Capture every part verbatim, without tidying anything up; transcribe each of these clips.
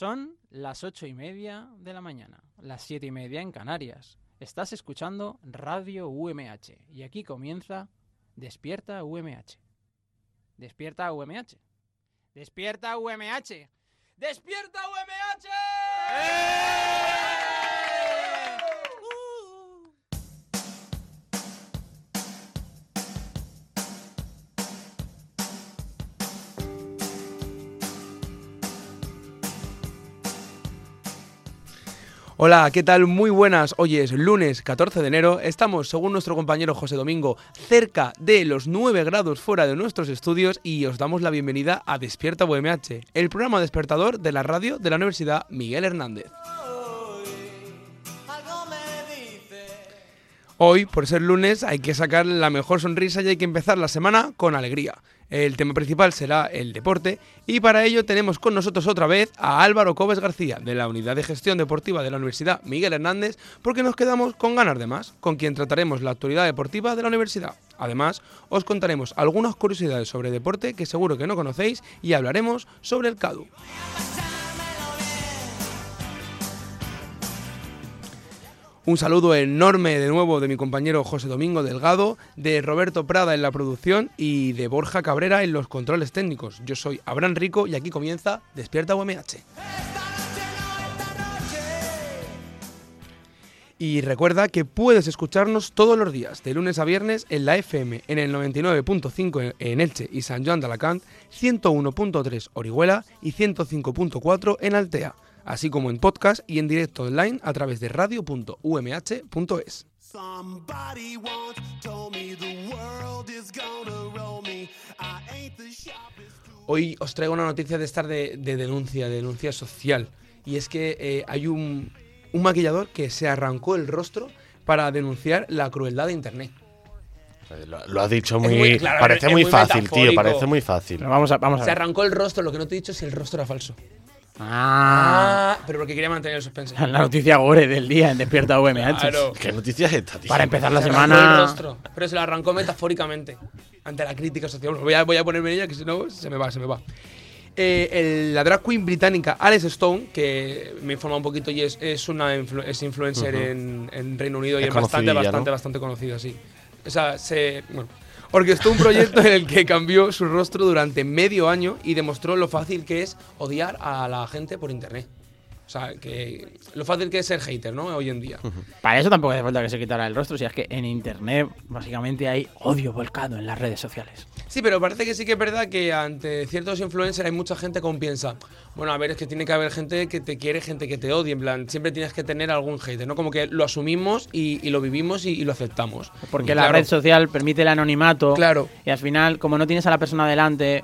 Son las ocho y media de la mañana, las siete y media en Canarias. Estás escuchando Radio U M H y aquí comienza Despierta U M H. Despierta U M H. Despierta U M H. Despierta U M H. ¡Eh! Hola, ¿qué tal? Muy buenas. Hoy es lunes catorce de enero. Estamos, según nuestro compañero José Domingo, cerca de los nueve grados fuera de nuestros estudios y os damos la bienvenida a Despierta U M H, el programa despertador de la radio de la Universidad Miguel Hernández. Hoy, por ser lunes, hay que sacar la mejor sonrisa y hay que empezar la semana con alegría. El tema principal será el deporte y para ello tenemos con nosotros otra vez a Álvaro Cobes García, de la Unidad de Gestión Deportiva de la Universidad Miguel Hernández, porque nos quedamos con ganas de más, con quien trataremos la actualidad deportiva de la universidad. Además, os contaremos algunas curiosidades sobre deporte que seguro que no conocéis y hablaremos sobre el CADU. Un saludo enorme de nuevo de mi compañero José Domingo Delgado, de Roberto Prada en la producción y de Borja Cabrera en los controles técnicos. Yo soy Abraham Rico y aquí comienza Despierta U M H. Y recuerda que puedes escucharnos todos los días, de lunes a viernes, en la F M, en el noventa y nueve punto cinco en Elche y San Joan de Alacant, ciento uno punto tres Orihuela y ciento cinco punto cuatro en Altea, así como en podcast y en directo online a través de radio punto u m h punto es. Hoy os traigo una noticia de estar de, de denuncia, de denuncia social, y es que eh, hay un, un maquillador que se arrancó el rostro para denunciar la crueldad de Internet. Lo, lo has dicho muy, muy claro, parece es muy, muy fácil, metafórico. tío, parece muy fácil. Pero vamos a, vamos a Se ver. arrancó el rostro, lo que no te he dicho es si el rostro era falso. Ah, Ah, pero porque quería mantener el suspense. la noticia gore del día en Despierta U M H. Claro. ¿Qué noticia es esta, tío? Para empezar la Se arrancó semana. el rostro, pero se lo arrancó metafóricamente ante la crítica social. Voy a, voy a ponerme en ella, que si no se me va, se me va. Eh, el, la drag queen británica Alice Stone, que me informa un poquito y es, es una influ, es influencer uh-huh. en, en Reino Unido y es, es bastante, bastante, ¿no? bastante conocida, sí. O sea, se, bueno, orquestó un proyecto en el que cambió su rostro durante medio año y demostró lo fácil que es odiar a la gente por internet. O sea, que lo fácil que es ser hater, ¿no? Hoy en día. Uh-huh. Para eso tampoco hace falta que se quitara el rostro, si es que en internet básicamente hay odio volcado en las redes sociales. Sí, pero parece que sí que es verdad que ante ciertos influencers hay mucha gente que piensa, bueno, a ver, es que tiene que haber gente que te quiere, gente que te odie, en plan, siempre tienes que tener algún hater, ¿no? Como que lo asumimos y, y lo vivimos y, y lo aceptamos. Porque claro. La red social permite el anonimato. Claro. Y al final, como no tienes a la persona delante,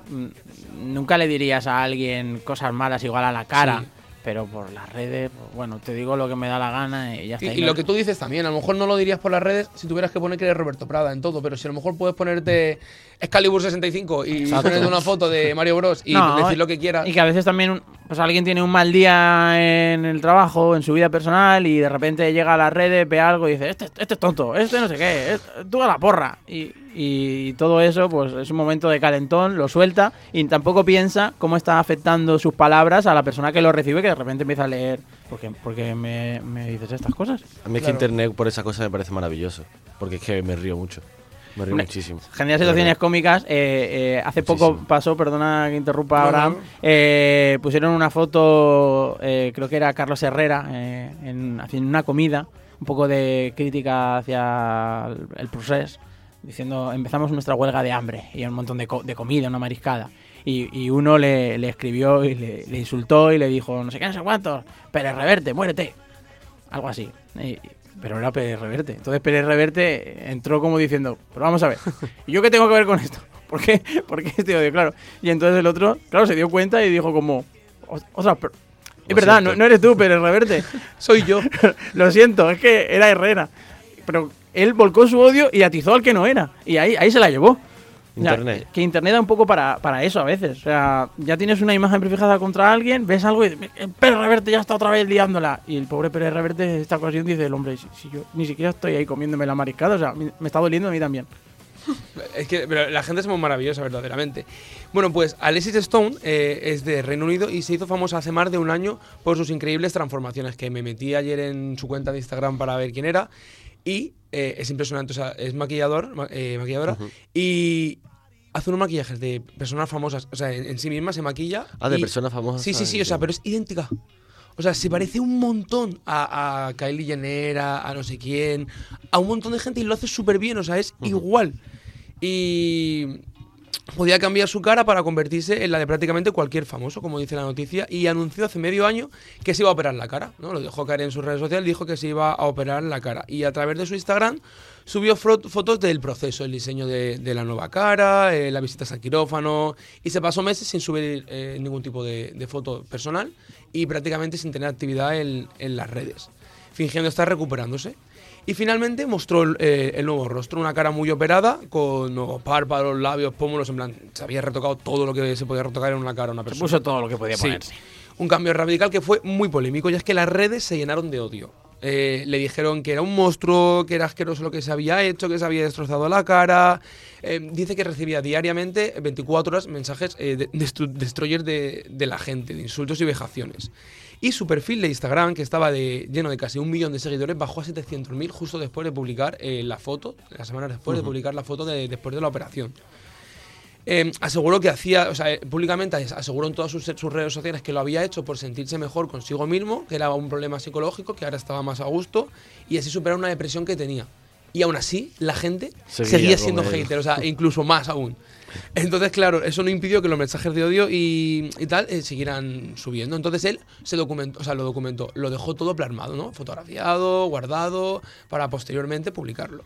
nunca le dirías a alguien cosas malas igual a la cara. Sí. Pero por las redes, pues bueno, te digo lo que me da la gana y ya está. Y, y lo que tú dices también, a lo mejor no lo dirías por las redes si tuvieras que poner que eres Roberto Prada en todo, pero si a lo mejor puedes ponerte Excalibur sesenta y cinco y Exacto. ponerte una foto de Mario Bros y no, decir lo que quieras. Y que a veces también pues alguien tiene un mal día en el trabajo, en su vida personal y de repente llega a las redes, ve algo y dice, este, este es tonto, este no sé qué, este, tú a la porra. Y, y todo eso pues es un momento de calentón, lo suelta y tampoco piensa cómo está afectando sus palabras a la persona que lo recibe, que de repente empieza a leer, ¿por qué, por qué me, me dices estas cosas? A mí es claro. que internet por esa cosa me parece maravilloso, porque es que me río mucho. Me río Una, muchísimo. Genera situaciones cómicas. Eh, eh, hace muchísimo. poco pasó, perdona que interrumpa ahora, no, no. eh, pusieron una foto, eh, creo que era Carlos Herrera, eh, en, haciendo una comida, un poco de crítica hacia el, el procés, diciendo empezamos nuestra huelga de hambre y un montón de, co- de comida, una mariscada. Y, y uno le, le escribió y le, le insultó y le dijo, no sé qué, no sé cuántos, Pérez Reverte, muérete. Algo así. Y, pero era Pérez Reverte. Entonces Pérez Reverte entró como diciendo, pero vamos a ver, ¿y yo qué tengo que ver con esto? ¿Por qué? ¿Por qué este odio? Claro. Y entonces el otro, claro, se dio cuenta y dijo como, ostras, pero es verdad, no, no eres tú, Pérez Reverte, soy yo. Lo siento, es que era Herrera. Pero él volcó su odio y atizó al que no era. Y ahí, ahí se la llevó. Internet. O sea, que internet da un poco para, para eso a veces. O sea, ya tienes una imagen prefijada contra alguien, ves algo y dices, Pérez Reverte ya está otra vez liándola. Y el pobre Pérez Reverte en esta ocasión dice, el hombre, si, si yo ni siquiera estoy ahí comiéndome la mariscada, o sea, me está doliendo a mí también. Es que pero la gente es muy maravillosa, verdaderamente. Bueno, pues Alexis Stone eh, es de Reino Unido y se hizo famosa hace más de un año por sus increíbles transformaciones, que me metí ayer en su cuenta de Instagram para ver quién era. Y eh, es impresionante, o sea, es maquillador, ma eh, maquilladora, uh-huh. y hace unos maquillajes de personas famosas, o sea, en, en sí misma se maquilla. Ah, de y, personas famosas. Sí, sí, sí, o sea, pero es idéntica. O sea, se parece un montón a, a Kylie Jenner, a, a no sé quién, a un montón de gente y lo hace súper bien, o sea, es uh-huh. igual. Y podía cambiar su cara para convertirse en la de prácticamente cualquier famoso, como dice la noticia, y anunció hace medio año que se iba a operar la cara, ¿no? Lo dejó caer en sus redes sociales, dijo que se iba a operar la cara. Y a través de su Instagram subió fotos del proceso, el diseño de, de la nueva cara, eh, la visita al quirófano, y se pasó meses sin subir eh, ningún tipo de, de foto personal y prácticamente sin tener actividad en, en las redes, fingiendo estar recuperándose. Y finalmente mostró el, eh, el nuevo rostro, una cara muy operada, con nuevos párpados, labios, pómulos, en plan, se había retocado todo lo que se podía retocar en una cara a una persona. Se puso todo lo que podía ponerse. Sí. Un cambio radical que fue muy polémico, y es que las redes se llenaron de odio. Eh, le dijeron que era un monstruo, que era asqueroso lo que se había hecho, que se había destrozado la cara. Eh, dice que recibía diariamente, veinticuatro horas, mensajes eh, de, destru destroyers de, de la gente, de insultos y vejaciones. Y su perfil de Instagram, que estaba de, lleno de casi un millón de seguidores, bajó a setecientos mil justo después de publicar eh, la foto, las semanas después uh-huh. de publicar la foto de, después de la operación. Eh, aseguró que hacía, o sea, eh, públicamente aseguró en todas sus, sus redes sociales que lo había hecho por sentirse mejor consigo mismo, que era un problema psicológico, que ahora estaba más a gusto, y así superar una depresión que tenía. Y aún así, la gente seguía, seguía siendo hater, o sea, incluso más aún. Entonces, claro, eso no impidió que los mensajes de odio y, y tal eh, siguieran subiendo. Entonces él se documentó, o sea, lo documentó, lo dejó todo plasmado, ¿no? Fotografiado, guardado, para posteriormente publicarlo.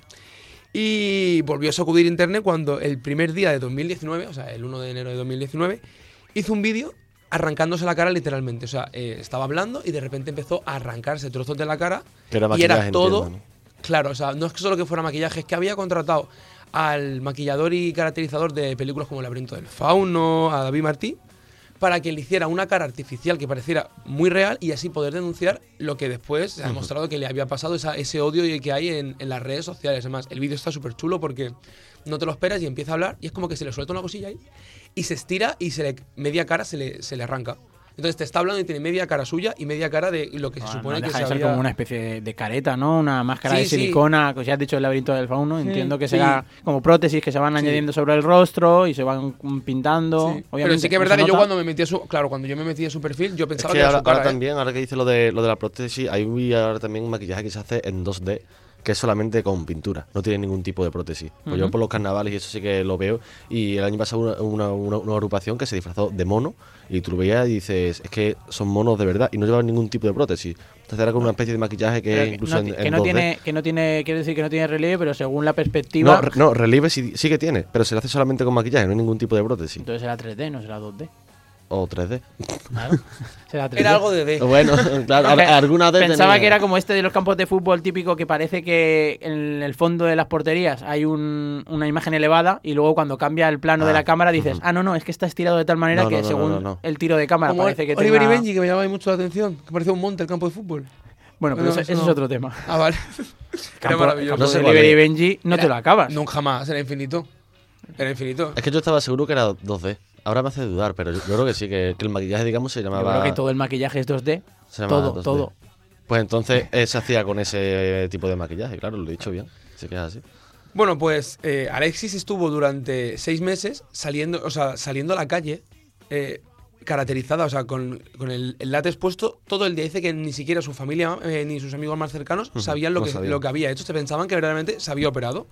Y volvió a sacudir internet cuando el primer día de dos mil diecinueve, o sea, el uno de enero de dos mil diecinueve, hizo un vídeo arrancándose la cara literalmente. O sea, eh, estaba hablando y de repente empezó a arrancarse trozos de la cara. Que era y era todo, entiendo, ¿no? Claro, o sea, no es que solo que fuera maquillaje, es que había contratado al maquillador y caracterizador de películas como El laberinto del fauno, a David Martí, para que le hiciera una cara artificial que pareciera muy real y así poder denunciar lo que después se ha demostrado que le había pasado, esa, ese odio que hay en, en las redes sociales. Además, el vídeo está súper chulo porque no te lo esperas y empieza a hablar y es como que se le suelta una cosilla ahí y se estira y se le, media cara se le, se le arranca. Entonces te está hablando y tiene media cara suya y media cara de lo que bueno, se supone no que deja se de ser había... como una especie de, de careta, ¿no? Una máscara sí, de silicona, sí. que ya has dicho el laberinto del fauno. Sí, entiendo que sí. será como prótesis que se van sí. añadiendo sobre el rostro y se van pintando. Sí. Pero sí que es verdad que yo cuando me metí a su... Claro, cuando yo me metí a su perfil, yo pensaba es que, que ahora, era su cara, ahora ¿eh? también, ahora que dice lo de, lo de la prótesis, hay un, ahora también un maquillaje que se hace en dos D, que es solamente con pintura, no tiene ningún tipo de prótesis. Pues uh-huh. yo por los carnavales y eso sí que lo veo, y el año pasado una, una, una, una agrupación que se disfrazó de mono, y tú lo veías y dices, es que son monos de verdad, y no llevan ningún tipo de prótesis. Entonces era como una especie de maquillaje que, que incluso no, en, que en no dos D. tiene, que no tiene, quiere decir que no tiene relieve, pero según la perspectiva... No, re, no relieve sí, sí que tiene, pero se lo hace solamente con maquillaje, no hay ningún tipo de prótesis. Entonces será tres D, no será dos D. O tres D. Claro. Será tres D. Era algo de D. Bueno, claro, alguna D Pensaba tenía. que era como este de los campos de fútbol típico, que parece que en el fondo de las porterías hay un, una imagen elevada y luego cuando cambia el plano ah, de la cámara dices, uh-huh. ah, no, no, es que está estirado de tal manera no, que no, no, según no, no, no. el tiro de cámara como parece que Oliver tenga... y Benji, que me llamaba mucho la atención, que parecía un monte el campo de fútbol. Bueno, pero no, eso, eso no. es otro tema. Ah, vale. Campo, era maravilloso. Campo no sé de Oliver y Benji no era, te lo acabas. Nunca jamás, era infinito. Era infinito. Es que yo estaba seguro que era dos D. Ahora me hace dudar, pero yo, yo creo que sí, que, que el maquillaje, digamos, se llamaba... Yo creo que todo el maquillaje es dos D. Se todo, dos D. todo. Pues entonces eh, se hacía con ese tipo de maquillaje, claro, lo he dicho bien. Se queda así. Bueno, pues eh, Alexis estuvo durante seis meses saliendo, o sea, saliendo a la calle, eh, caracterizada, o sea, con, con el, el látex puesto todo el día. Dice que ni siquiera su familia eh, ni sus amigos más cercanos uh-huh. sabían lo, no que, sabía. lo que había hecho. Se pensaban que verdaderamente se había operado.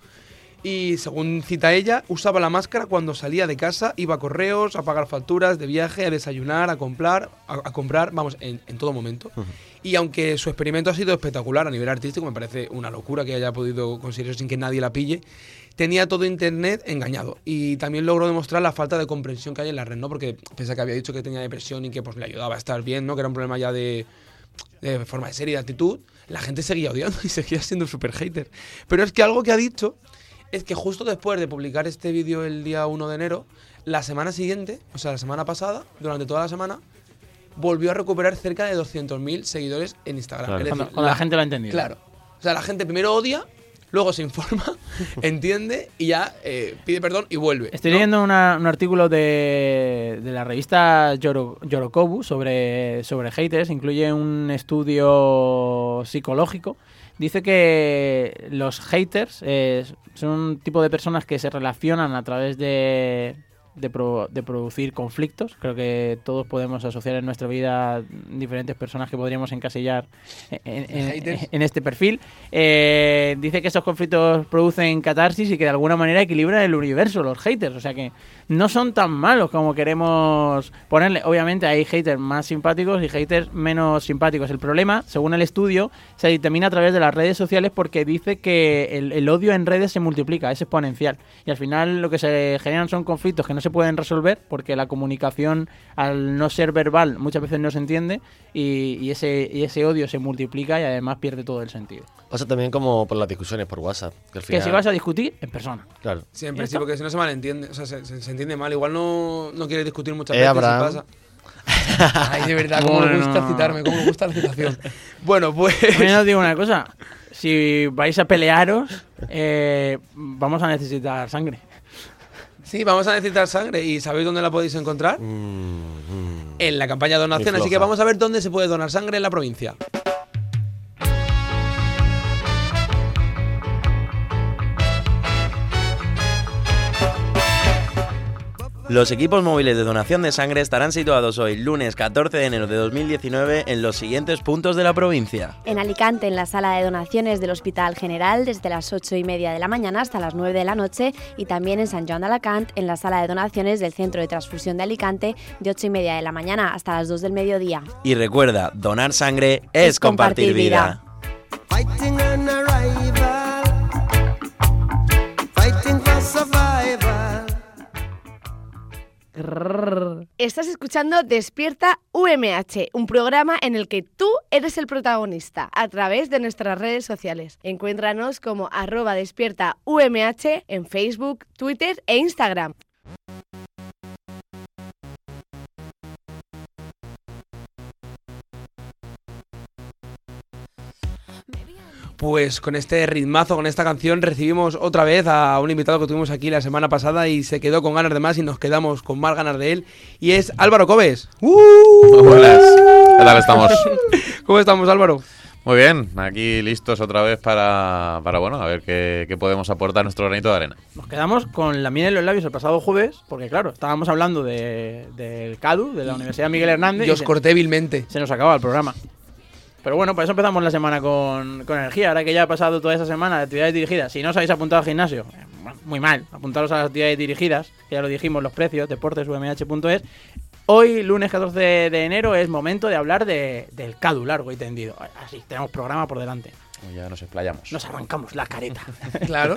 Y según cita ella, usaba la máscara cuando salía de casa, iba a correos, a pagar facturas de viaje, a desayunar, a comprar, a, a comprar, vamos, en, en todo momento. Uh-huh. Y aunque su experimento ha sido espectacular a nivel artístico, me parece una locura que haya podido conseguir eso sin que nadie la pille, tenía todo internet engañado. Y también logró demostrar la falta de comprensión que hay en la red, ¿no? Porque pese a que había dicho que tenía depresión y que pues le ayudaba a estar bien, ¿no? Que era un problema ya de, de forma de ser y de actitud, la gente seguía odiando y seguía siendo súper hater. Pero es que algo que ha dicho es que justo después de publicar este vídeo el día uno de enero, la semana siguiente, o sea, la semana pasada, durante toda la semana, volvió a recuperar cerca de doscientos mil seguidores en Instagram. Claro. Es decir, cuando, cuando la, la gente lo ha entendido. Claro. O sea, la gente primero odia luego se informa, entiende y ya eh, pide perdón y vuelve. Estoy ¿no? leyendo una, un artículo de, de la revista Yoro, Yorokobu sobre, sobre haters. Incluye un estudio psicológico. Dice que los haters eh, son un tipo de personas que se relacionan a través de, de, pro, de producir conflictos. Creo que todos podemos asociar en nuestra vida diferentes personas que podríamos encasillar en, en, en este perfil. Eh, dice que esos conflictos producen catarsis y que de alguna manera equilibran el universo, los haters. O sea que no son tan malos como queremos ponerle. Obviamente hay haters más simpáticos y haters menos simpáticos. El problema, según el estudio, se determina a través de las redes sociales porque dice que el, el odio en redes se multiplica, es exponencial. Y al final lo que se generan son conflictos que no se pueden resolver porque la comunicación, al no ser verbal, muchas veces no se entiende y, y, ese, y ese odio se multiplica y además pierde todo el sentido. Pasa también como por las discusiones por WhatsApp. Que, al final... que si vas a discutir, en persona. Claro. Siempre, sí, porque si no se malentiende, o sea, se, se, se entiende mal. Igual no, no quieres discutir muchas Eh, veces Abraham. y pasa. Ay, de verdad, cómo Bueno. me gusta citarme, cómo me gusta la citación. Bueno, pues... También os digo una cosa, si vais a pelearos, eh, vamos a necesitar sangre. Sí, vamos a necesitar sangre. ¿Y sabéis dónde la podéis encontrar? Mm, mm. En la campaña de donación. Muy Así que floja. vamos a ver dónde se puede donar sangre en la provincia. Los equipos móviles de donación de sangre estarán situados hoy, lunes catorce de enero de dos mil diecinueve, en los siguientes puntos de la provincia. En Alicante, en la sala de donaciones del Hospital General, desde las ocho y media de la mañana hasta las nueve de la noche, y también en Sant Joan d'Alacant, en la sala de donaciones del Centro de Transfusión de Alicante, de ocho y media de la mañana hasta las dos del mediodía. Y recuerda, donar sangre es, Es compartir compartir vida. Fighting an arrival, fighting for survival. Estás escuchando Despierta U M H, un programa en el que tú eres el protagonista a través de nuestras redes sociales. Encuéntranos como arroba despierta U M H en Facebook, Twitter e Instagram. Pues con este ritmazo, con esta canción, recibimos otra vez a un invitado que tuvimos aquí la semana pasada y se quedó con ganas de más y nos quedamos con más ganas de él. Y es Álvaro Cobes. ¡Uh! Buenas, ¿qué tal estamos? ¿Cómo estamos, Álvaro? Muy bien, aquí listos otra vez para, para bueno, a ver qué, qué podemos aportar nuestro granito de arena. Nos quedamos con la miel en los labios el pasado jueves, porque claro, estábamos hablando de, del CADU, de la Universidad Miguel Hernández. Y os se, corté vilmente. Se nos acababa el programa. Pero bueno, por eso empezamos la semana con, con energía. Ahora que ya ha pasado toda esa semana de actividades dirigidas, si no os habéis apuntado al gimnasio, eh, muy mal, apuntaros a las actividades dirigidas, que ya lo dijimos, los precios, deportes u m h punto es. Hoy, lunes catorce de enero, es momento de hablar de, del CADU largo y tendido. Así, tenemos programa por delante. Ya nos explayamos. Nos arrancamos la careta. Claro.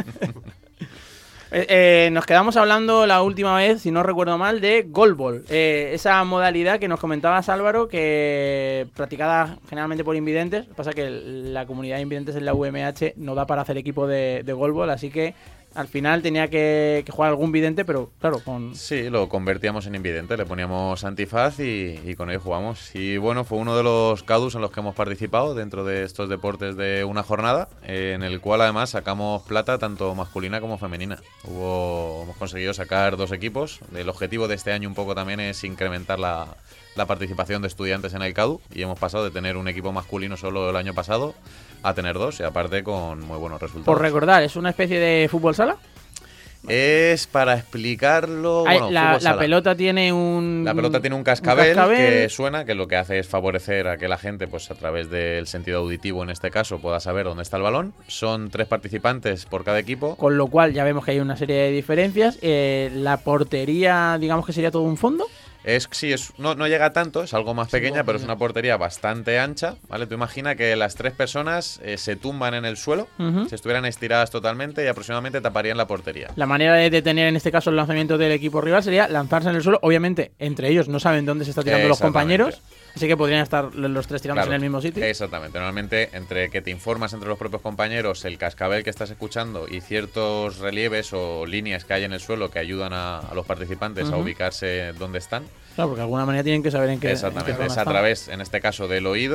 Eh, eh, nos quedamos hablando la última vez, si no recuerdo mal, de goalball. Eh, esa modalidad que nos comentabas, Álvaro, que practicada generalmente por invidentes. Lo que pasa es que la comunidad de invidentes en la U M H no da para hacer equipo de, de goalball, así que al final tenía que, que jugar algún vidente, pero claro, con... Sí, lo convertíamos en invidente, le poníamos antifaz y, y con ello jugamos. Y bueno, fue uno de los CADUs en los que hemos participado dentro de estos deportes de una jornada, eh, en el cual además sacamos plata tanto masculina como femenina. Hubo, hemos conseguido sacar dos equipos. El objetivo de este año un poco también es incrementar la, la participación de estudiantes en el CADU y hemos pasado de tener un equipo masculino solo el año pasado a tener dos y aparte con muy buenos resultados. Por recordar, ¿es una especie de fútbol sala? Es para explicarlo. Ay, bueno, la, fútbol la sala. pelota tiene un... La pelota tiene un cascabel, un cascabel que suena, que lo que hace es favorecer a que la gente, pues a través del sentido auditivo en este caso, pueda saber dónde está el balón. Son tres participantes por cada equipo. Con lo cual ya vemos que hay una serie de diferencias. Eh, la portería, digamos que sería todo un fondo. Es, sí, es, no, no llega tanto, es algo más pequeña, pero es una portería bastante ancha, ¿vale? Tú imagina que las tres personas eh, se tumban en el suelo, Uh-huh. si estuvieran estiradas totalmente y aproximadamente taparían la portería. La manera de detener en este caso el lanzamiento del equipo rival sería lanzarse en el suelo. Obviamente, entre ellos no saben dónde se está tirando los Exactamente. compañeros, así que podrían estar los tres tirándose Claro, en el mismo sitio. Exactamente. Normalmente, entre que te informas entre los propios compañeros, el cascabel que estás escuchando y ciertos relieves o líneas que hay en el suelo que ayudan a, a los participantes Uh-huh. a ubicarse donde están. Claro, porque de alguna manera tienen que saber en qué, en qué Exactamente. zona Es a están. través, en este caso, del oído,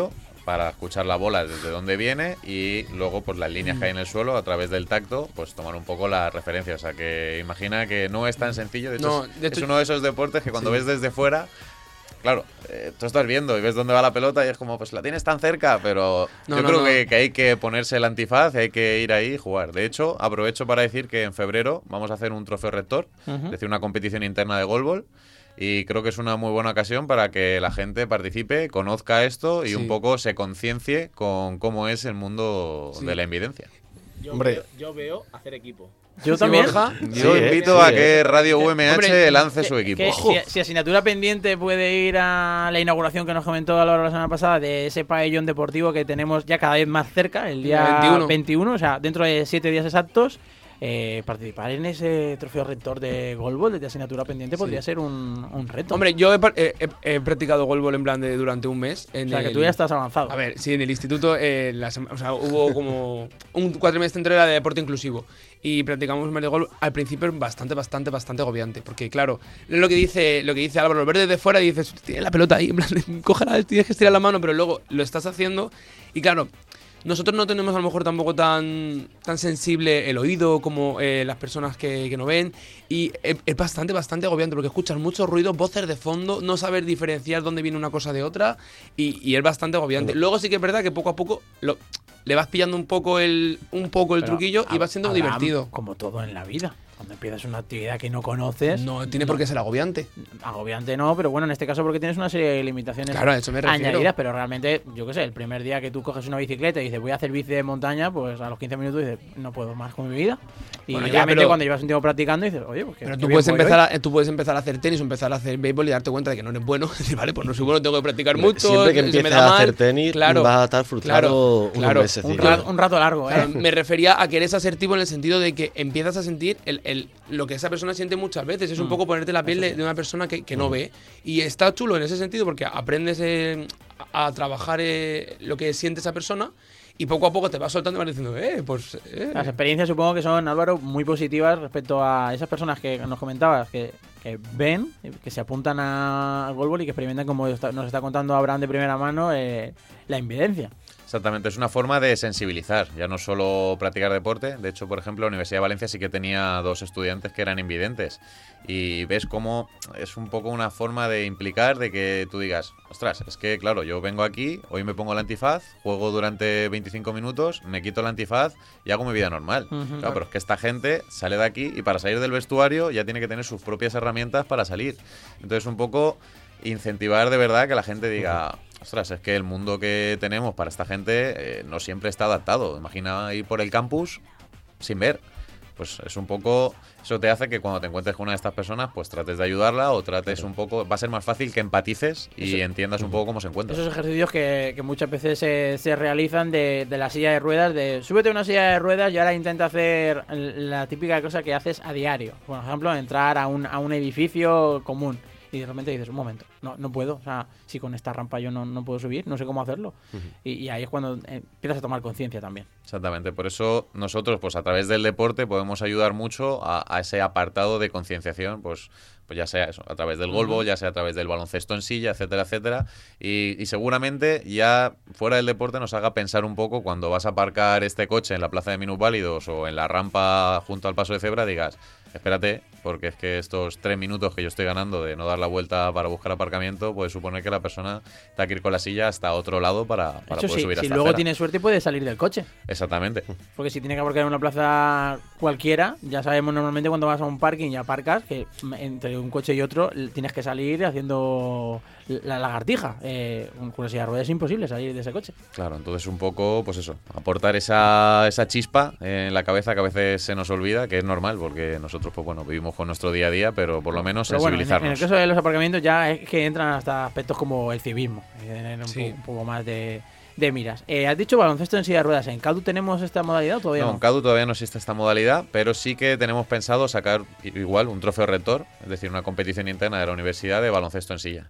para escuchar la bola desde dónde viene y luego pues las líneas que hay en el suelo a través del tacto, pues tomar un poco la referencia. O sea que imagina que no es tan sencillo. De hecho, No, es, de hecho- es uno de esos deportes que cuando Sí. ves desde fuera, claro, eh, tú estás viendo y ves dónde va la pelota y es como, pues la tienes tan cerca, pero No, yo no, creo no. Que, que hay que ponerse el antifaz, hay que ir ahí y jugar. De hecho, aprovecho para decir que en febrero vamos a hacer un trofeo rector, Ujú. es decir, una competición interna de goalball. Y creo que es una muy buena ocasión para que la gente participe, conozca esto y Sí. un poco se conciencie con cómo es el mundo Sí. de la invidencia. Yo Hombre. veo- yo veo hacer equipo. Yo Sí, también. Borja. Yo Sí, invito eh, a sí, que eh. Radio U M H Hombre, lance Que- su equipo. que Ojo. si, si asignatura pendiente puede ir a la inauguración que nos comentó a lo largo de la semana pasada de ese pabellón deportivo que tenemos ya cada vez más cerca, el día veintiuno. veintiuno, o sea, dentro de siete días exactos, eh, participar en ese trofeo rector de goalball de asignatura pendiente podría ser un, un reto. Hombre, yo he, par- he- he- he practicado goalball en plan de durante un mes. En o sea, que el- tú ya estás avanzado. A ver, sí, en el instituto eh, la sema- o sea, hubo como un cuatrimestre entero era de deporte inclusivo y practicamos más de golf. Al principio es bastante, bastante, bastante agobiante, porque claro, es lo que dice, lo que dice Álvaro, lo ves desde fuera y dices, tienes la pelota ahí, en plan, cógela, tienes que estirar la mano, pero luego lo estás haciendo y claro, nosotros no tenemos a lo mejor tampoco tan, tan sensible el oído como eh, las personas que, que no ven. Y es, es bastante, bastante agobiante porque escuchas muchos ruidos, voces de fondo, no saber diferenciar dónde viene una cosa de otra. Y, y es bastante agobiante. Luego sí que es verdad que poco a poco lo, le vas pillando un poco el, un poco el Pero truquillo y va siendo Abraham, divertido. Como todo en la vida. Cuando empiezas una actividad que no conoces. No tiene por qué ser agobiante. Agobiante no, pero bueno, en este caso porque tienes una serie de limitaciones Claro, a eso me refiero. añadidas, pero realmente, yo qué sé, el primer día que tú coges una bicicleta y dices voy a hacer bici de montaña, pues a los quince minutos dices no puedo más con mi vida. Y Bueno, ya, realmente pero- cuando llevas un tiempo practicando dices, oye, pues que Pero qué tú bien puedes, voy empezar hoy. a, tú puedes empezar a hacer tenis o empezar a hacer béisbol y darte cuenta de que no eres bueno. Y decir, vale, pues no soy bueno, tengo que practicar Hombre, mucho. siempre que se me empieces da a mal. hacer tenis, Claro, vas a estar frustrado claro, unos claro. meses. Un tío. rato, un rato largo, Claro, ¿eh? me refería a que eres asertivo en el sentido de que empiezas a sentir el, el- lo que esa persona siente muchas veces. Es un Mm, poco ponerte la piel eso de, sí. de una persona que, que no ve. Y está chulo en ese sentido porque aprendes eh, a, a trabajar eh, lo que siente esa persona y poco a poco te vas soltando y vas diciendo, eh, pues... eh. Las experiencias supongo que son, Álvaro, muy positivas respecto a esas personas que nos comentabas, que, que ven, que se apuntan a- al goalball y que experimentan, como está- nos está contando Abraham de primera mano, eh, la invidencia. Exactamente, es una forma de sensibilizar, ya no solo practicar deporte. De hecho, por ejemplo, la Universidad de Valencia sí que tenía dos estudiantes que eran invidentes. Y ves cómo es un poco una forma de implicar, de que tú digas, ostras, es que claro, yo vengo aquí, hoy me pongo el antifaz, juego durante veinticinco minutos, me quito el antifaz y hago mi vida normal. Ujú. Claro, pero es que esta gente sale de aquí y para salir del vestuario ya tiene que tener sus propias herramientas para salir. Entonces, un poco incentivar de verdad que la gente diga, ostras, es que el mundo que tenemos para esta gente eh, no siempre está adaptado. Imagina ir por el campus sin ver. Pues es un poco, eso te hace que cuando te encuentres con una de estas personas, pues trates de ayudarla o trates un poco, va a ser más fácil que empatices y Eso- entiendas un poco cómo se encuentra. Esos ejercicios que, que muchas veces se, se realizan de, de la silla de ruedas, de súbete a una silla de ruedas y ahora intenta hacer la típica cosa que haces a diario. Por ejemplo, entrar a un, a un edificio común. Y de repente dices, un momento, no, no puedo. O sea, si con esta rampa yo no, no puedo subir, no sé cómo hacerlo. y, y ahí es cuando eh, empiezas a tomar conciencia también. Exactamente, por eso nosotros, pues a través del deporte, podemos ayudar mucho a, a ese apartado de concienciación, pues, pues ya sea eso, a través del goalball, ya sea a través del baloncesto en silla, etcétera, etcétera. Y, y seguramente ya fuera del deporte nos haga pensar un poco cuando vas a aparcar este coche en la plaza de minusválidos o en la rampa junto al paso de cebra, digas, espérate, porque es que estos tres minutos que yo estoy ganando de no dar la vuelta para buscar aparcamiento, puede suponer que la persona tenga que ir con la silla hasta otro lado para, De para hecho, poder si, subir si hasta luego acera. tienes suerte puedes salir del coche. Exactamente. Porque si tiene que aparcar en una plaza cualquiera, ya sabemos normalmente cuando vas a un parking y aparcas, que entre un coche y otro tienes que salir haciendo la lagartija. Eh, con una silla de ruedas es imposible salir de ese coche. Claro, entonces un poco, pues eso, aportar esa, esa chispa en la cabeza que a veces se nos olvida, que es normal, porque nosotros, pues bueno, vivimos con nuestro día a día, pero por lo menos Pero bueno, en, en sensibilizarnos. el caso de los aparcamientos ya es que entran hasta aspectos como el civismo, y tener un, Sí. po- un poco más de, de miras. Eh, has dicho baloncesto en silla de ruedas. ¿En CADU tenemos esta modalidad o todavía No, no? en CADU todavía no existe esta modalidad, pero sí que tenemos pensado sacar i- igual un trofeo rector, es decir, una competición interna de la universidad de baloncesto en silla. Ya Estaría se muy hizo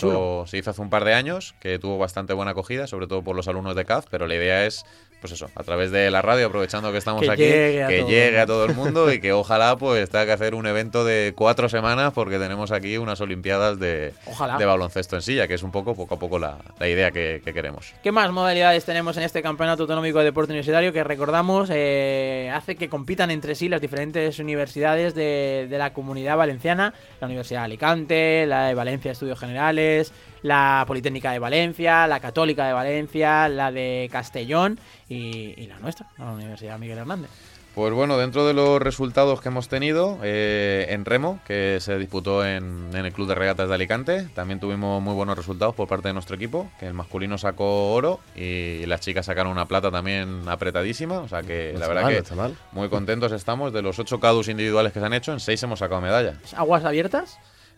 hizo, se hizo hace un par de años, que tuvo bastante buena acogida, sobre todo por los alumnos de C A F, pero la idea es, pues eso, a través de la radio, aprovechando que estamos Que aquí, llegue a que todo. llegue a todo el mundo y que ojalá pues tenga que hacer un evento de cuatro semanas porque tenemos aquí unas olimpiadas de, Ojalá. de baloncesto en silla, que es un poco, poco a poco la, la idea que, que queremos. ¿Qué más modalidades tenemos en este Campeonato Autonómico de Deporte Universitario que recordamos eh, hace que compitan entre sí las diferentes universidades de, de la Comunidad Valenciana? La Universidad de Alicante, la de Valencia Estudios Generales, la Politécnica de Valencia, la Católica de Valencia, la de Castellón y, y la nuestra, la Universidad Miguel Hernández. Pues bueno, dentro de los resultados que hemos tenido eh, en remo, que se disputó en, en el Club de Regatas de Alicante, también tuvimos muy buenos resultados por parte de nuestro equipo, que el masculino sacó oro y las chicas sacaron una plata también apretadísima, o sea que No la está verdad mal, que no está mal. muy contentos estamos. De los ocho C A D Us individuales que se han hecho, en seis hemos sacado medalla. ¿Aguas abiertas?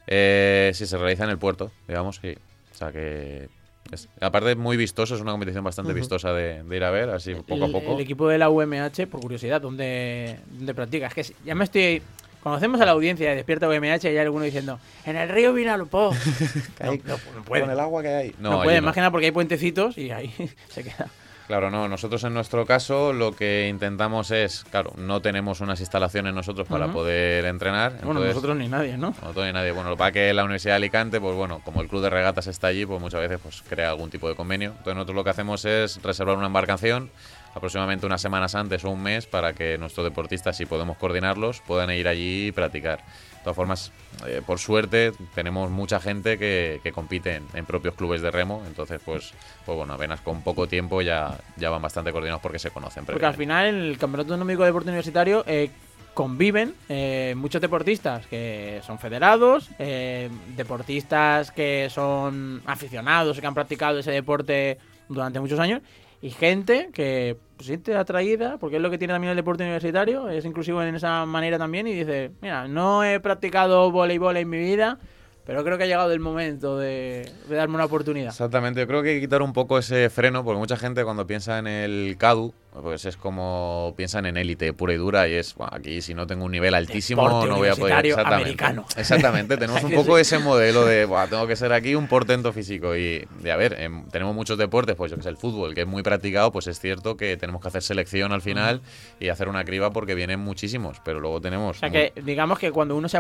Eh, sí, se realiza en el puerto, digamos, sí. O sea que... Es, aparte es muy vistoso, es una competición bastante Ujú. vistosa de, de ir a ver, así poco a el, poco. el equipo de la U M H, por curiosidad, ¿dónde, dónde practica? Es que si- ya me estoy... Conocemos a la audiencia de Despierta U M H y hay alguno diciendo en el río Vinalopó. no, no, no puede. Con el agua que hay. No, No, puede, allí no. más que nada porque hay puentecitos y ahí se queda. Claro, no. Nosotros en nuestro caso lo que intentamos es, claro, no tenemos unas instalaciones nosotros para Ujú. poder entrenar. Bueno, entonces- nosotros ni nadie, ¿no? No todo ni nadie. Bueno, lo que pasa es que la Universidad de Alicante, pues bueno, como el club de regatas está allí, pues muchas veces pues crea algún tipo de convenio. Entonces nosotros lo que hacemos es reservar una embarcación aproximadamente unas semanas antes o un mes para que nuestros deportistas, si podemos coordinarlos, puedan ir allí y practicar. De todas formas, eh, por suerte, tenemos mucha gente que, que compite en, en propios clubes de remo, entonces pues, pues bueno, apenas con poco tiempo ya, ya van bastante coordinados porque se conocen Porque al previamente. final en el Campeonato Autonómico de Deporte Universitario eh, conviven eh, muchos deportistas que son federados, eh, deportistas que son aficionados y que han practicado ese deporte durante muchos años y gente que se siente atraída, porque es lo que tiene también el deporte universitario, es inclusivo en esa manera también y dice, mira, no he practicado voleibol en mi vida, pero creo que ha llegado el momento de, de darme una oportunidad. Exactamente, yo creo que hay que quitar un poco ese freno, porque mucha gente cuando piensa en el C A D U, pues es como piensan en élite pura y dura, y es, bueno, aquí si no tengo un nivel altísimo Deporte no voy a poder... universitario Exactamente, americano. exactamente, tenemos un Que poco sí. ese modelo de, "Buah, tengo que ser aquí un portento físico", y, y a ver, em, tenemos muchos deportes, pues yo que sé, el fútbol, que es muy practicado, pues es cierto que tenemos que hacer selección al final y hacer una criba porque vienen muchísimos, pero luego tenemos... O sea muy- que digamos que cuando uno se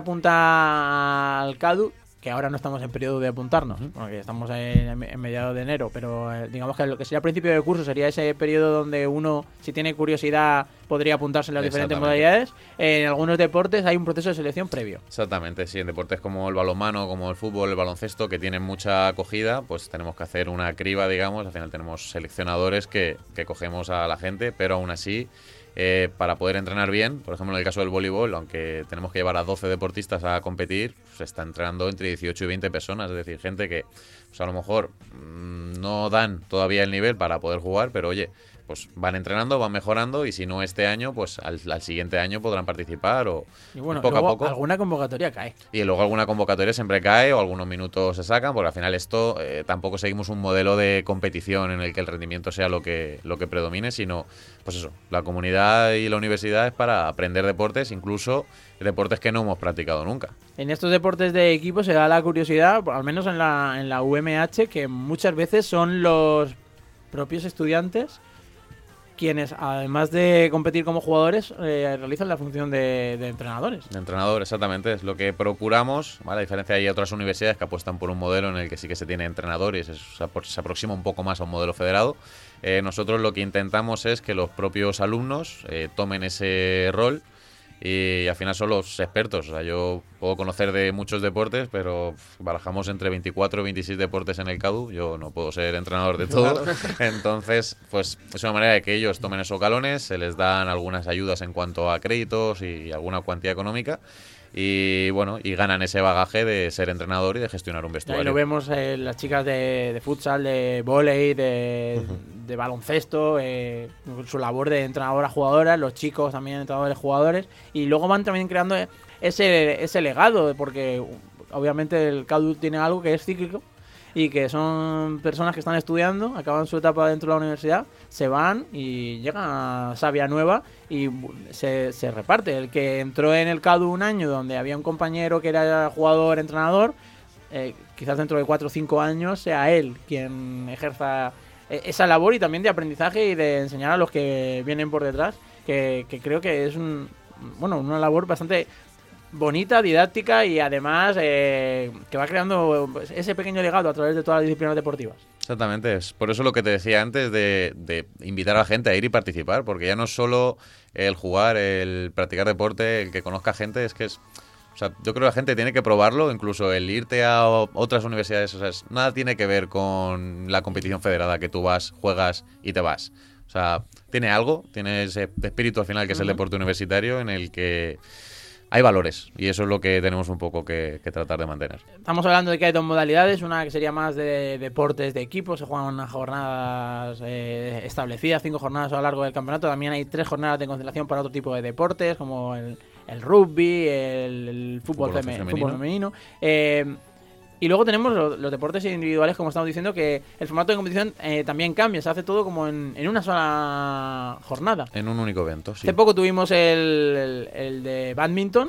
apunta al C A D U, que ahora no estamos en periodo de apuntarnos, porque estamos en, en mediados de enero, pero eh, digamos que lo que sería principio de curso sería ese periodo donde uno, si tiene curiosidad, podría apuntarse en las diferentes Exactamente. modalidades. En algunos deportes hay un proceso de selección previo. Exactamente, sí, en deportes como el balonmano, como el fútbol, el baloncesto, que tienen mucha acogida, pues tenemos que hacer una criba, digamos, al final tenemos seleccionadores que, que cogemos a la gente, pero aún así, eh, para poder entrenar bien, por ejemplo en el caso del voleibol, aunque tenemos que llevar a doce deportistas a competir, se está entrenando entre dieciocho y veinte personas, es decir, gente que pues a lo mejor mmm, no dan todavía el nivel para poder jugar, pero oye, pues van entrenando, van mejorando y si no este año, pues al, al siguiente año podrán participar o Y bueno, poco luego a poco. alguna convocatoria cae. Y luego alguna convocatoria siempre cae o algunos minutos se sacan, porque al final esto eh, tampoco seguimos un modelo de competición en el que el rendimiento sea lo que, lo que predomine, sino, pues eso, la comunidad y la universidad es para aprender deportes, incluso deportes que no hemos practicado nunca. En estos deportes de equipo se da la curiosidad, al menos en la, en la U M H, que muchas veces son los propios estudiantes quienes, además de competir como jugadores, eh, realizan la función de, de entrenadores. De entrenador, exactamente, es lo que procuramos, ¿vale? A diferencia hay otras universidades que apuestan por un modelo en el que sí que se tiene entrenadores, es- se apro- se aproxima un poco más a un modelo federado. Eh, nosotros lo que intentamos es que los propios alumnos eh, tomen ese rol y al final son los expertos. O sea, yo puedo conocer de muchos deportes, pero pff, barajamos entre veinticuatro y veintiséis deportes en el C A D U. Yo no puedo ser entrenador de todo. Entonces, pues es una manera de que ellos tomen esos galones, se les dan algunas ayudas en cuanto a créditos y alguna cuantía económica. Y bueno, y ganan ese bagaje de ser entrenador y de gestionar un Ahí vestuario. lo vemos eh, las chicas de, de futsal, de vóley, de, de baloncesto, eh, su labor de entrenadora jugadoras, los chicos también entrenadores jugadores, y luego van también creando ese, ese legado, porque obviamente el C A D U tiene algo que es cíclico y que son personas que están estudiando, acaban su etapa dentro de la universidad, se van y llega savia nueva y se, se reparte. El que entró en el C A D U un año donde había un compañero que era jugador, entrenador, eh, quizás dentro de cuatro o cinco años sea él quien ejerza eh, esa labor y también de aprendizaje y de enseñar a los que vienen por detrás, que, que creo que es un, bueno, una labor bastante bonita, didáctica y además eh, que va creando ese pequeño legado a través de todas las disciplinas deportivas. Exactamente, es por eso lo que te decía antes de, de invitar a la gente a ir y participar, porque ya no es solo el jugar, el practicar deporte, el que conozca gente, es que es... O sea, yo creo que la gente tiene que probarlo, incluso el irte a otras universidades, o sea, es, nada tiene que ver con la competición federada, que tú vas, juegas y te vas. O sea, tiene algo, tiene ese espíritu al final que es el deporte universitario en el que hay valores y eso es lo que tenemos un poco que, que tratar de mantener. Estamos hablando de que hay dos modalidades, una que sería más de deportes de equipo, se juegan unas jornadas eh, establecidas, cinco jornadas a lo largo del campeonato, también hay tres jornadas de concentración para otro tipo de deportes como el, el rugby, el, el fútbol, fútbol, feme, femenino. fútbol femenino. Eh, Y luego tenemos los, los deportes individuales, como estamos diciendo, que el formato de competición eh, también cambia, se hace todo como en, en una sola jornada. En un único evento, sí. Hace poco tuvimos el, el, el de badminton,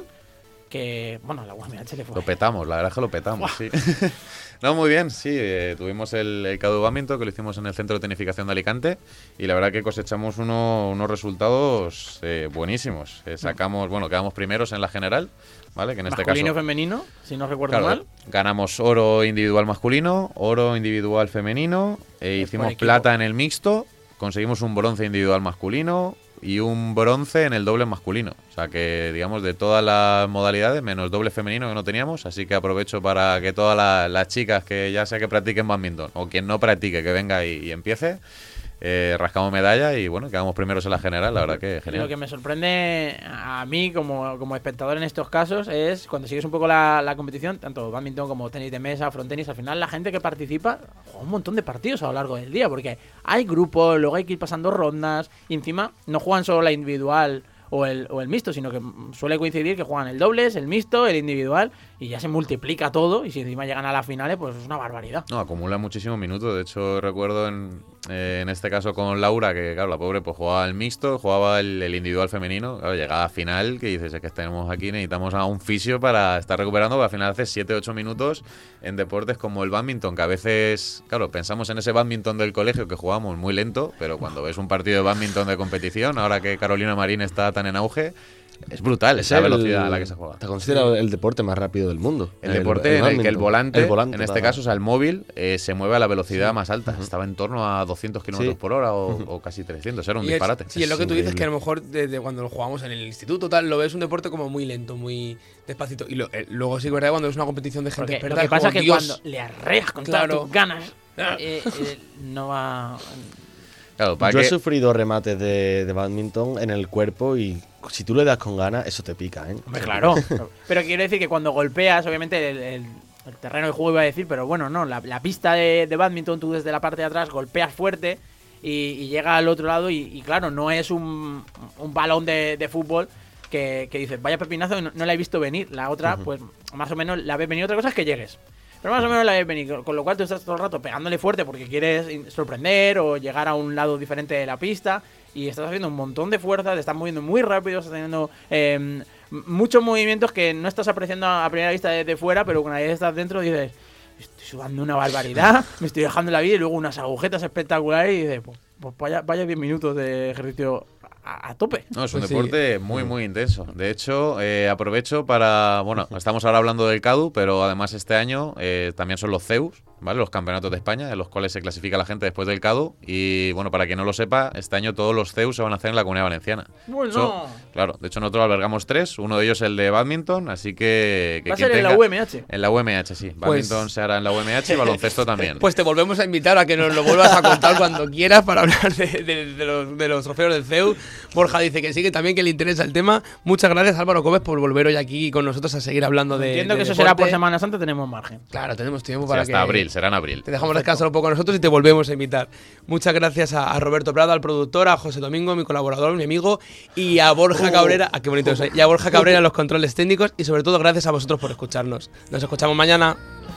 que, bueno, la U M H le fue. Lo petamos, la verdad es que lo petamos, sí. No, muy bien, sí, eh, tuvimos el, el CADU Badminton, que lo hicimos en el Centro de Tecnificación de Alicante, y la verdad que cosechamos uno, unos resultados eh, buenísimos. Eh, sacamos, bueno, quedamos primeros en la general, ¿vale? Que en este masculino caso, femenino, si no recuerdo claro, mal. Ganamos oro individual masculino, oro individual femenino, eh, hicimos plata en el mixto, conseguimos un bronce individual masculino y un bronce en el doble masculino. O sea que, digamos, de todas las modalidades, menos doble femenino que no teníamos. Así que aprovecho para que todas la, las chicas que ya sea que practiquen badminton o quien no practique, que venga y, y empiece. Eh, rascamos medalla y bueno, quedamos primeros en la general, la verdad que genial. Lo que me sorprende a mí como, como espectador en estos casos es cuando sigues un poco la, la competición, tanto badminton como tenis de mesa, frontenis, al final la gente que participa juega un montón de partidos a lo largo del día, porque hay grupos, luego hay que ir pasando rondas y encima no juegan solo la individual o el, o el mixto, sino que suele coincidir que juegan el dobles, el mixto, el individual y ya se multiplica todo y si encima llegan a las finales pues es una barbaridad. No, acumula muchísimos minutos, de hecho recuerdo en, eh, en este caso con Laura que claro, la pobre pues jugaba el mixto, jugaba el, el individual femenino, claro, llegaba a final que dices es que tenemos aquí, necesitamos a un fisio para estar recuperando, porque al final hace siete ocho minutos en deportes como el badminton, que a veces, claro, pensamos en ese badminton del colegio que jugamos muy lento, pero cuando ves un partido de badminton de competición, ahora que Carolina Marín está tan en auge, es brutal esa velocidad a la que se juega. Te considera el deporte más rápido del mundo. El, el deporte el, el en el que el volante, el volante en este caso, o sea, el móvil, eh, se mueve a la velocidad sí. más alta. Uh-huh. Estaba en torno a doscientos kilómetros sí. por hora o, uh-huh. o casi trescientos. Era un y disparate. Es, sí, es lo que tú dices, que a lo mejor desde cuando lo jugamos en el instituto tal, lo ves un deporte como muy lento, muy despacito. Y lo, eh, luego sí, verdad, cuando es una competición de gente experta, lo que pasa es que Dios, cuando le arreas con claro. todas tus ganas, eh, eh, no va... Claro, Yo que... he sufrido remates de, de badminton en el cuerpo y si tú le das con ganas, eso te pica, ¿eh? Hombre, claro. Pero quiero decir que cuando golpeas, obviamente, el, el, el terreno de juego iba a decir, pero bueno, no, la, la pista de, de badminton, tú desde la parte de atrás golpeas fuerte y, y llega al otro lado y, y claro, no es un, un balón de, de fútbol que, que dices, vaya pepinazo, no, no la he visto venir. La otra, uh-huh. pues más o menos la ves venir. Otra cosa es que llegues. Pero más o menos la ves venir, con lo cual tú estás todo el rato pegándole fuerte porque quieres sorprender o llegar a un lado diferente de la pista y estás haciendo un montón de fuerza, te estás moviendo muy rápido, estás teniendo eh, muchos movimientos que no estás apreciando a primera vista desde fuera, pero una vez estás dentro dices, estoy sudando una barbaridad, me estoy dejando la vida y luego unas agujetas espectaculares y dices, pues, pues vaya, vaya diez minutos de ejercicio a, a tope. No, es un pues deporte sí. muy, muy intenso. De hecho, eh, aprovecho para... Bueno, estamos ahora hablando del CADU, pero además este año eh, también son los CEUs, ¿vale? Los campeonatos de España, en los cuales se clasifica la gente después del CADU. Y bueno, para quien no lo sepa, este año todos los CEUs se van a hacer en la Comunidad Valenciana. Bueno. So, claro, de hecho nosotros albergamos tres, uno de ellos el de badminton, así que... que va a ser en tenga, la U M H. En la U M H, sí. Pues, badminton se hará en la U M H y baloncesto también. Pues te volvemos a invitar a que nos lo vuelvas a contar cuando quieras para hablar de, de, de, los, de los trofeos del CEU. Borja dice que sí, que también que le interesa el tema. Muchas gracias, Álvaro Cobes, por volver hoy aquí con nosotros a seguir hablando de Entiendo de que eso deporte. Será por Semana Santa, tenemos margen. Claro, tenemos tiempo Sí, para hasta que... abril, será en abril. Te dejamos descansar un poco nosotros y te volvemos a invitar. Muchas gracias a, a Roberto Prado, al productor, a José Domingo, mi colaborador, mi amigo, y a Borja Cabrera, ah, qué bonito eso, y a Borja Cabrera, los controles técnicos, y sobre todo gracias a vosotros por escucharnos. Nos escuchamos mañana.